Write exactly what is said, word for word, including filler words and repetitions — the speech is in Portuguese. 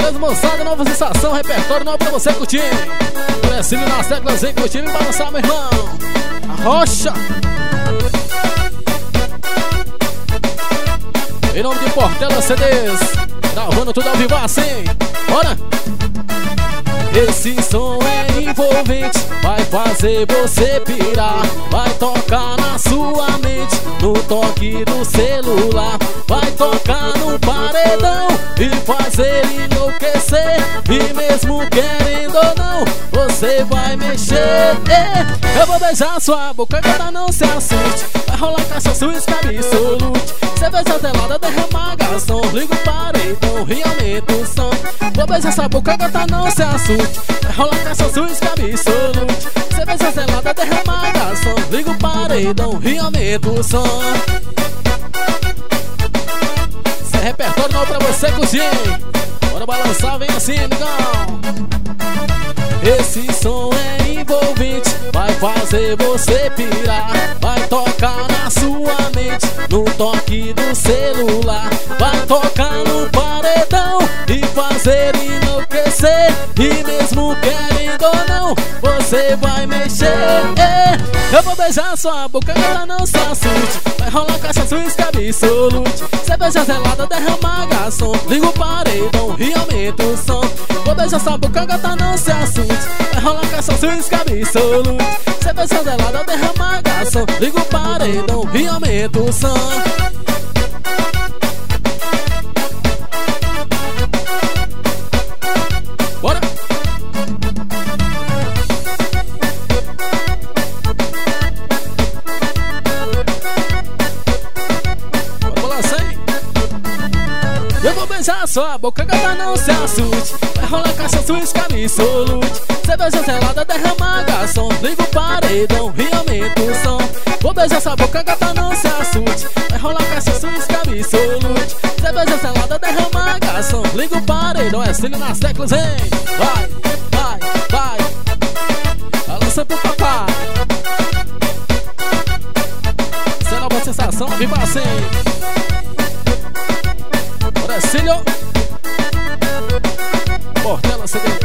Beleza, moçada, nova sensação, repertório novo pra você curtir. Precinho nas teclas, vem curtir e balançar, meu irmão. A rocha. Em nome de Portela C Ds, gravando tudo ao vivo assim. Bora! Esse som é envolvente, vai fazer você pirar. Vai tocar na sua mente, no toque do celular. Vai tocar no paredão e fazer enlouquecer. E mesmo querendo ou não, você vai mexer. Eu vou beijar sua boca, gata, não se assuste. Vai rolar cachaça, uísque absolute. Cerveja gelada, derrama garçom. Liga o paredão e aumenta o som. Vou beijar sua boca, gata, não se assuste. Vai rolar cachaça, uísque absolute. Cerveja gelada, derrama garçom. Liga o paredão e aumenta o som. Esse é repertório novo pra você curtir. Bora balançar, vem assim, negão. Esse som é envolvente, vai fazer você pirar. Vai tocar na sua mente, no toque do celular. Vai tocar no paredão e fazer enlouquecer. E mesmo querendo ou não, você vai mexer. Eu vou beijar sua boca, gata, não se assuste. Vai rolar cachaça, uísque absolute. Cerveja gelada, derrama garçom. Liga o paredão e aumenta o som. Vou beijar sua boca, gata, não se assuste. Vai rolar cachaça, uísque absolute. Cerveja gelada, derrama garçom. Liga o paredão e aumenta o som. Bora! Eu vou beijar sua boca, gata, não se assuste. Vai rolar cachaça, uísque absolute. Cerveja gelada, derrama garçom. Liga o paredão e aumenta o som. Vou beijar sua boca, gata, não se assuste. Vai rolar cachaça, uísque absolute. Cerveja gelada, derrama garçom. Liga o paredão, é cílio nas teclas, hein? Vai, vai, vai. Balança pro papai. Essa é a nova sensação, viva assim. Cílio Portela C D.